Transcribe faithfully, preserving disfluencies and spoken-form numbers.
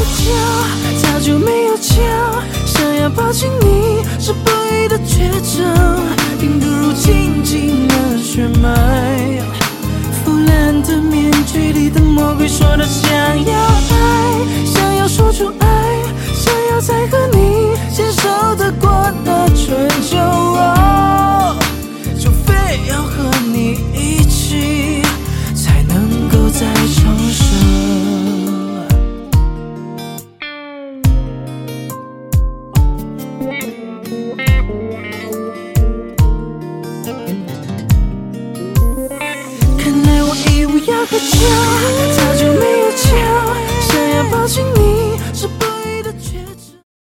个家，早就没有家，想要抱紧你是不易的倔强，并不如紧紧的血脉。腐烂的面具里的魔鬼说他想要爱，想要说出爱，想要再和你牵手得过那春秋，哦，就非要和你一起才能够再重生。看来我义务要个家。